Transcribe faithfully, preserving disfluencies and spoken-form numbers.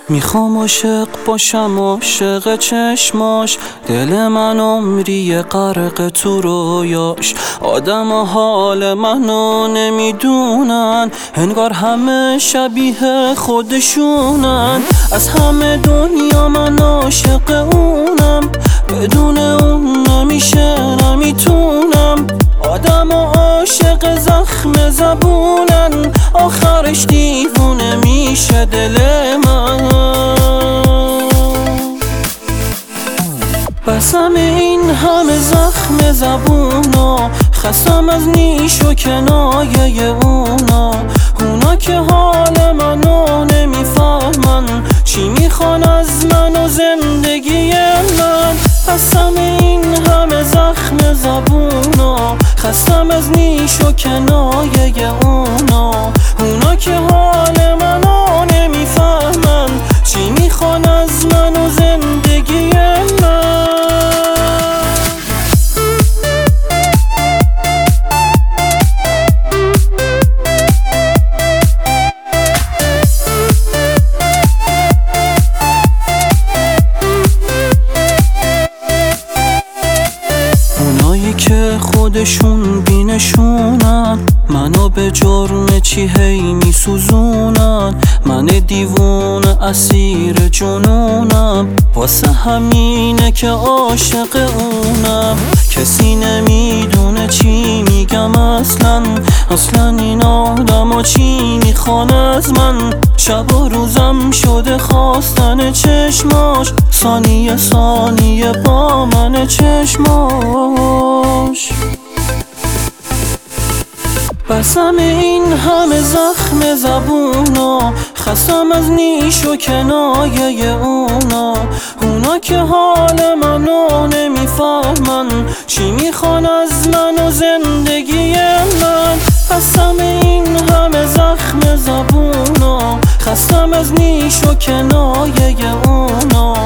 میخوام عاشق باشم عاشق چشماش، دل من عمری غرق تو رویاش. آدم و حال منو نمیدونن، انگار همه شبیه خودشونن. از همه دنیا من عاشق اونم، بدون اون نمیشه نمیتونم. آدم و عاشق زخم زبونن، آخرش دیوونه میشه دل من. بسم این همه زخم زبونا، خستم از نیش و کنایه اونا. اونا که حال منو نمیفهمن، چی میخوان از من و زندگی من. بسم این همه زخم زبونا، خستم از نیش و کنایه اونا. اونا که حال منو نمیفهمن، چی میخوان از من و زندگی من. اونایی که خودشون بینشونن، منو به جرم چی هی میسوزونن. من دیوونه اسیر جنونم، واسه همینه که عاشق اونم. کسی نمیدونه چی میگم اصلا، اصلا این آدم چی میخوان از من. شب و روزم شده خواستن چشماش، ثانیه ثانیه با من چشماش. بسم این همه زخم زبونا، خستم از نیش و کنایه اونا. اونا که حال منو نمیفهمن، چی میخوان از من و زندگی من. بسم این همه زخم زبونا، خستم از نیش و کنایه اونا.